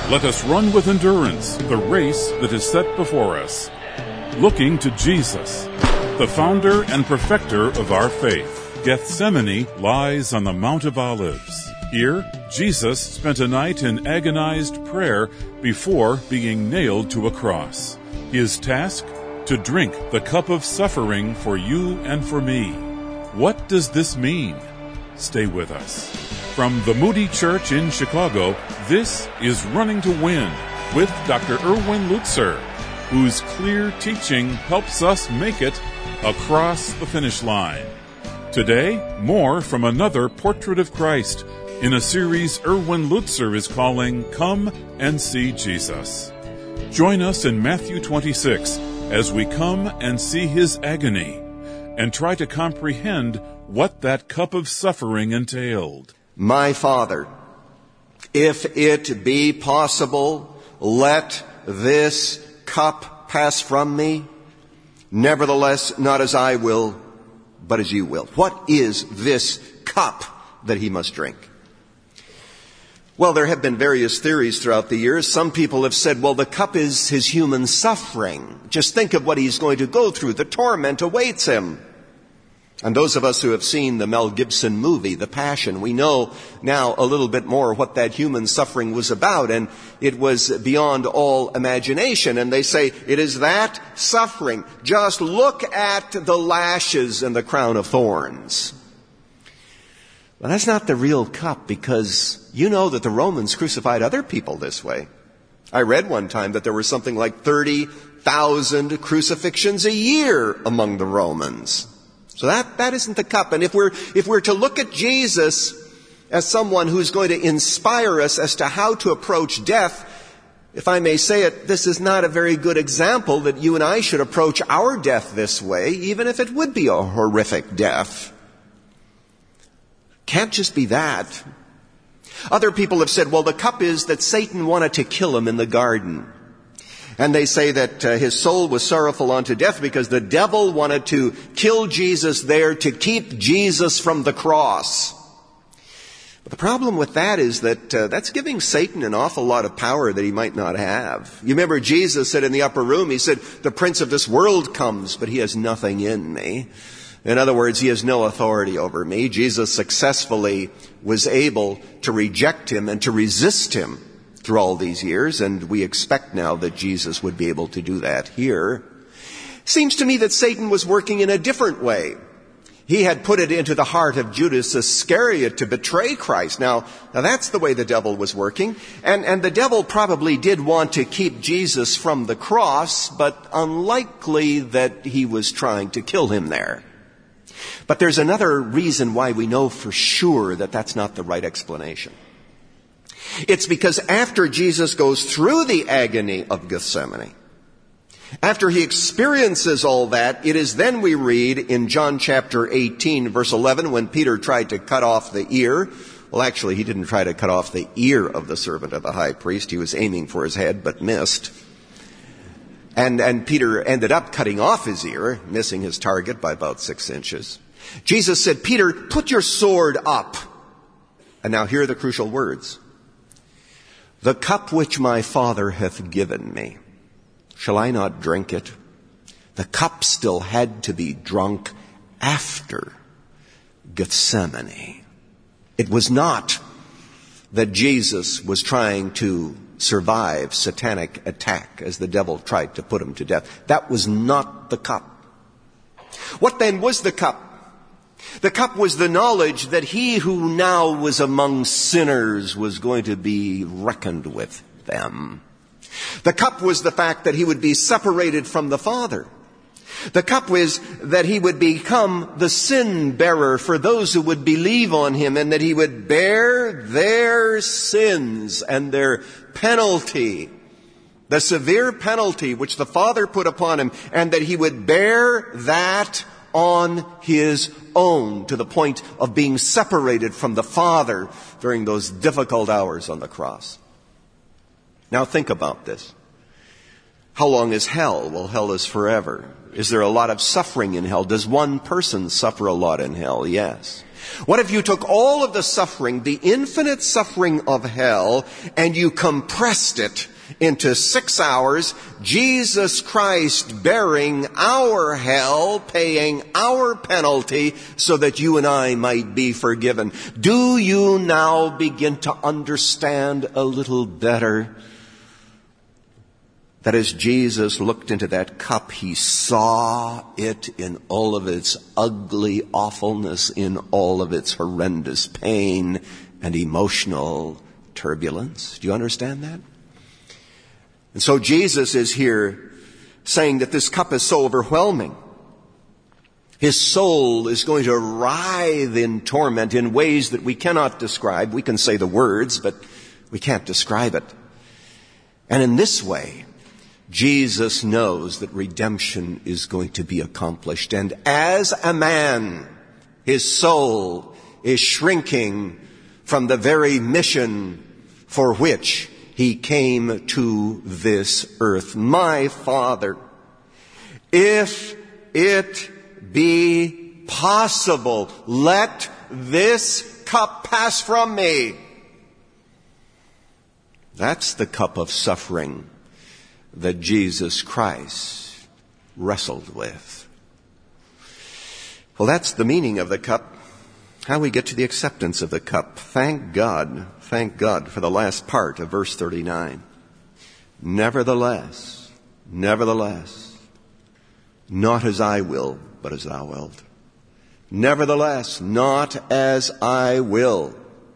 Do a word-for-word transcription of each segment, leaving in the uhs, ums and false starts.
Let us run with endurance the race that is set before us, looking to Jesus, the founder and perfecter of our faith. Gethsemane lies on the Mount of Olives. Here, Jesus spent a night in agonized prayer before being nailed to a cross. His task? To drink the cup of suffering for you and for me. What does this mean? Stay with us. From the Moody Church in Chicago, this is Running to Win with Doctor Erwin Lutzer, whose clear teaching helps us make it across the finish line. Today, more from another Portrait of Christ in a series Erwin Lutzer is calling Come and See Jesus. Join us in Matthew twenty-six as we come and see his agony and try to comprehend what that cup of suffering entailed. My Father, if it be possible, let this cup pass from me. Nevertheless, not as I will, but as you will. What is this cup that he must drink? Well, there have been various theories throughout the years. Some people have said, well, the cup is his human suffering. Just think of what he's going to go through. The torment awaits him. And those of us who have seen the Mel Gibson movie, The Passion, we know now a little bit more what that human suffering was about, and it was beyond all imagination. And they say, it is that suffering. Just look at the lashes and the crown of thorns. Well, that's not the real cup, because you know that the Romans crucified other people this way. I read one time that there were something like thirty thousand crucifixions a year among the Romans. So that, that isn't the cup. And if we're, if we're to look at Jesus as someone who's going to inspire us as to how to approach death, if I may say it, this is not a very good example that you and I should approach our death this way, even if it would be a horrific death. Can't just be that. Other people have said, well, the cup is that Satan wanted to kill him in the garden. And they say that uh, his soul was sorrowful unto death because the devil wanted to kill Jesus there to keep Jesus from the cross. But the problem with that is that uh, that's giving Satan an awful lot of power that he might not have. You remember Jesus said in the upper room, he said, the prince of this world comes, but he has nothing in me. In other words, he has no authority over me. Jesus successfully was able to reject him and to resist him through all these years, and we expect now that Jesus would be able to do that here. Seems to me that Satan was working in a different way. He had put it into the heart of Judas Iscariot to betray Christ. Now, now that's the way the devil was working, and, and the devil probably did want to keep Jesus from the cross, but unlikely that he was trying to kill him there. But there's another reason why we know for sure that that's not the right explanation. It's because after Jesus goes through the agony of Gethsemane, after he experiences all that, it is then we read in John chapter eighteen, verse eleven, when Peter tried to cut off the ear. Well, actually, he didn't try to cut off the ear of the servant of the high priest. He was aiming for his head, but missed. And, and Peter ended up cutting off his ear, missing his target by about six inches. Jesus said, Peter, put your sword up. And now here are the crucial words. The cup which my Father hath given me, shall I not drink it? The cup still had to be drunk after Gethsemane. It was not that Jesus was trying to survive satanic attack as the devil tried to put him to death. That was not the cup. What then was the cup? The cup was the knowledge that he who now was among sinners was going to be reckoned with them. The cup was the fact that he would be separated from the Father. The cup was that he would become the sin bearer for those who would believe on him, and that he would bear their sins and their penalty, the severe penalty which the Father put upon him, and that he would bear that on his own to the point of being separated from the Father during those difficult hours on the cross. Now think about this. How long is hell? Well, hell is forever. Is there a lot of suffering in hell? Does one person suffer a lot in hell? Yes. What if you took all of the suffering, the infinite suffering of hell, and you compressed it into six hours, Jesus Christ bearing our hell, paying our penalty so that you and I might be forgiven? Do you now begin to understand a little better that as Jesus looked into that cup, he saw it in all of its ugly awfulness, in all of its horrendous pain and emotional turbulence? Do you understand that? And so Jesus is here saying that this cup is so overwhelming. His soul is going to writhe in torment in ways that we cannot describe. We can say the words, but we can't describe it. And in this way, Jesus knows that redemption is going to be accomplished. And as a man, his soul is shrinking from the very mission for which he came to this earth. My Father, if it be possible, let this cup pass from me. That's the cup of suffering that Jesus Christ wrestled with. Well, that's the meaning of the cup. How we get to the acceptance of the cup. Thank God, thank God for the last part of verse thirty-nine. Nevertheless, nevertheless, not as I will, but as thou wilt. Nevertheless, not as I will,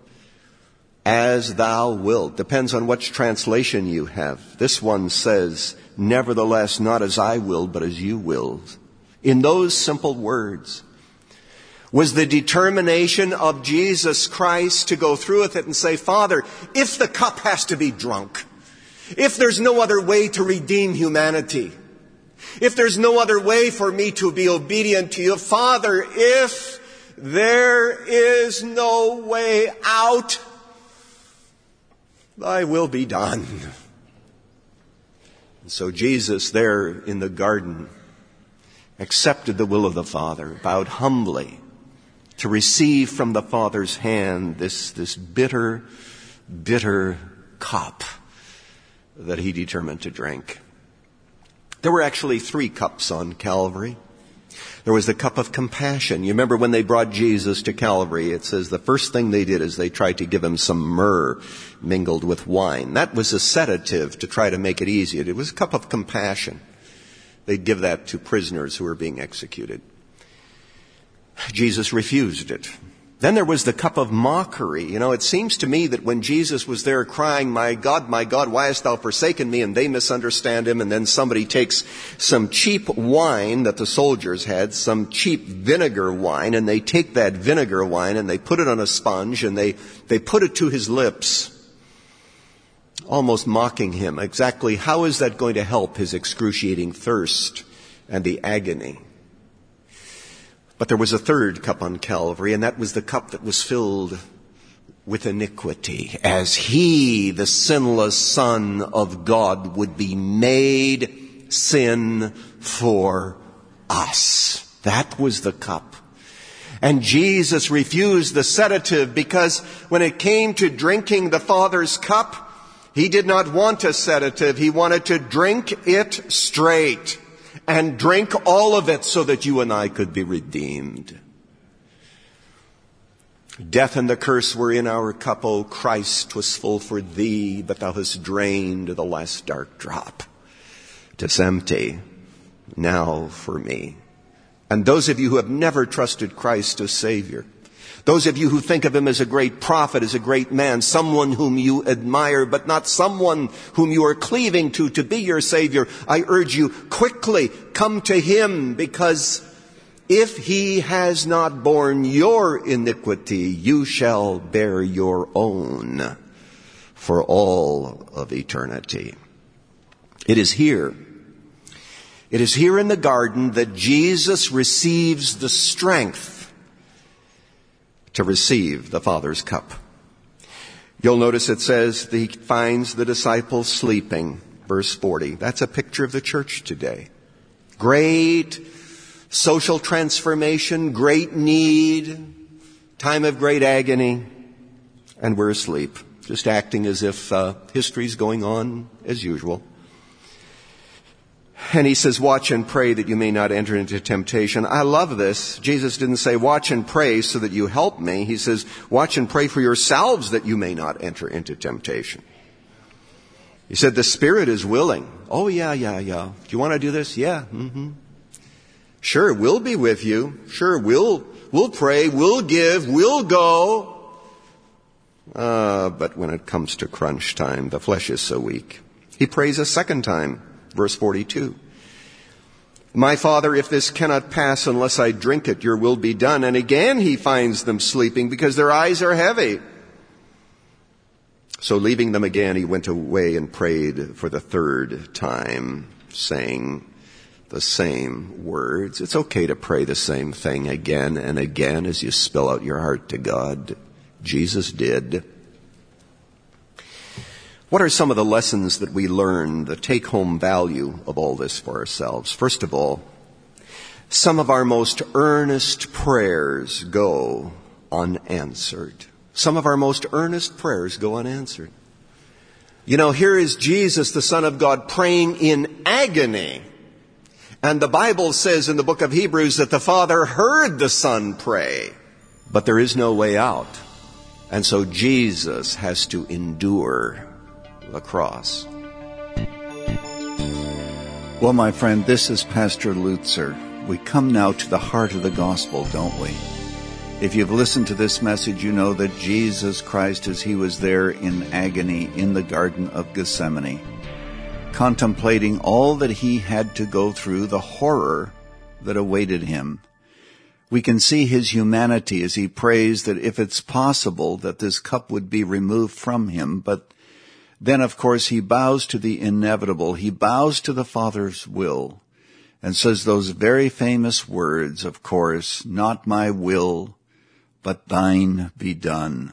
as thou wilt. Depends on which translation you have. This one says, nevertheless, not as I will, but as you will. In those simple words was the determination of Jesus Christ to go through with it and say, Father, if the cup has to be drunk, if there's no other way to redeem humanity, if there's no other way for me to be obedient to you, Father, if there is no way out, thy will be done. And so Jesus there in the garden accepted the will of the Father, bowed humbly to receive from the Father's hand this, this bitter, bitter cup that he determined to drink. There were actually three cups on Calvary. There was the cup of compassion. You remember when they brought Jesus to Calvary, it says the first thing they did is they tried to give him some myrrh mingled with wine. That was a sedative to try to make it easy. It was a cup of compassion. They'd give that to prisoners who were being executed. Jesus refused it. Then there was the cup of mockery. You know, it seems to me that when Jesus was there crying, my God, my God, why hast thou forsaken me? And they misunderstand him. And then somebody takes some cheap wine that the soldiers had, some cheap vinegar wine, and they take that vinegar wine and they put it on a sponge and they, they put it to his lips, almost mocking him. Exactly how is that going to help his excruciating thirst and the agony? But there was a third cup on Calvary, and that was the cup that was filled with iniquity, as he, the sinless Son of God, would be made sin for us. That was the cup. And Jesus refused the sedative because when it came to drinking the Father's cup, he did not want a sedative. He wanted to drink it straight. And drink all of it so that you and I could be redeemed. Death and the curse were in our cup, O Christ, 'twas full for thee, but thou hast drained the last dark drop. 'Tis empty now for me. And those of you who have never trusted Christ as Savior, those of you who think of him as a great prophet, as a great man, someone whom you admire, but not someone whom you are cleaving to to be your Savior, I urge you, quickly come to him, because if he has not borne your iniquity, you shall bear your own for all of eternity. It is here, it is here in the garden that Jesus receives the strength to receive the Father's cup. You'll notice it says that he finds the disciples sleeping. Verse forty. That's a picture of the church today. Great social transformation, great need time of great agony, and we're asleep, just acting as if uh, history's going on as usual. And he says, watch and pray that you may not enter into temptation. I love this. Jesus didn't say, watch and pray so that you help me. He says, watch and pray for yourselves that you may not enter into temptation. He said, the spirit is willing. Oh, yeah, yeah, yeah. Do you want to do this? Yeah. Mm-hmm. Sure, we'll be with you. Sure, we'll, we'll pray, we'll give, we'll go. Uh, but when it comes to crunch time, the flesh is so weak. He prays a second time. Verse forty-two. My Father, if this cannot pass unless I drink it, your will be done. And again he finds them sleeping because their eyes are heavy. So leaving them again, he went away and prayed for the third time, saying the same words. It's okay to pray the same thing again and again as you spill out your heart to God. Jesus did. What are some of the lessons that we learn, the take-home value of all this for ourselves? First of all, some of our most earnest prayers go unanswered. Some of our most earnest prayers go unanswered. You know, here is Jesus, the Son of God, praying in agony. And the Bible says in the book of Hebrews that the Father heard the Son pray. But there is no way out. And so Jesus has to endure the cross. Well, my friend, this is Pastor Lutzer. We come now to the heart of the gospel, don't we? If you've listened to this message, you know that Jesus Christ, as he was there in agony in the Garden of Gethsemane, contemplating all that he had to go through, the horror that awaited him, we can see his humanity as he prays that if it's possible that this cup would be removed from him. But then, of course, he bows to the inevitable. He bows to the Father's will and says those very famous words, of course, not my will, but thine be done.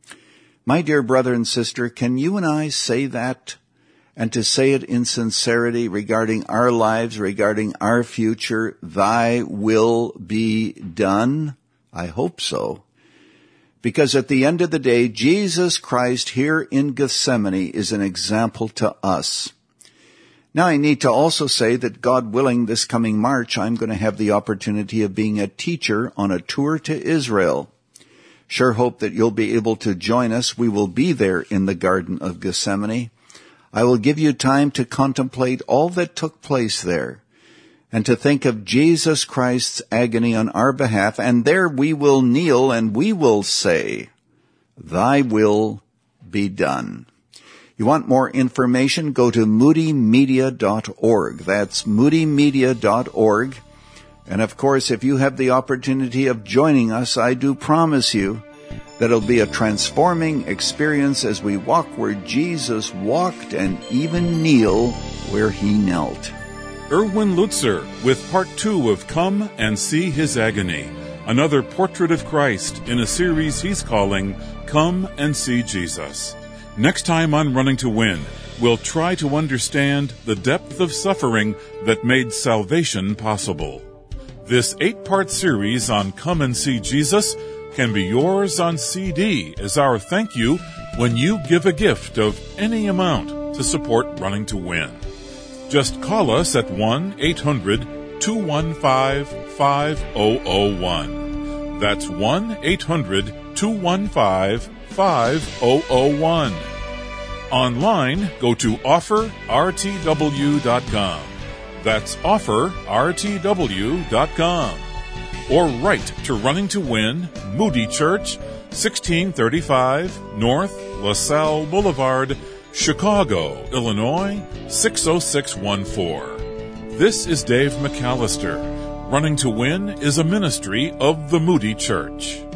My dear brother and sister, can you and I say that, and to say it in sincerity regarding our lives, regarding our future, thy will be done? I hope so. Because at the end of the day, Jesus Christ here in Gethsemane is an example to us. Now, I need to also say that, God willing, this coming March, I'm going to have the opportunity of being a teacher on a tour to Israel. Sure hope that you'll be able to join us. We will be there in the Garden of Gethsemane. I will give you time to contemplate all that took place there and to think of Jesus Christ's agony on our behalf. And there we will kneel and we will say, thy will be done. You want more information? Go to moody media dot org. That's moody media dot org. And of course, if you have the opportunity of joining us, I do promise you that it'll be a transforming experience as we walk where Jesus walked and even kneel where he knelt. Erwin Lutzer with part two of Come and See His Agony, another portrait of Christ in a series he's calling Come and See Jesus. Next time on Running to Win, we'll try to understand the depth of suffering that made salvation possible. This eight-part series on Come and See Jesus can be yours on C D as our thank you when you give a gift of any amount to support Running to Win. Just call us at one eight hundred two one five five zero zero one. That's one eight hundred two one five five zero zero one. Online, go to offer r t w dot com. That's offer r t w dot com. Or write to Running to Win, Moody Church, sixteen thirty-five North LaSalle Boulevard, Chicago, Illinois, six oh six one four. This is Dave McAllister. Running to Win is a ministry of the Moody Church.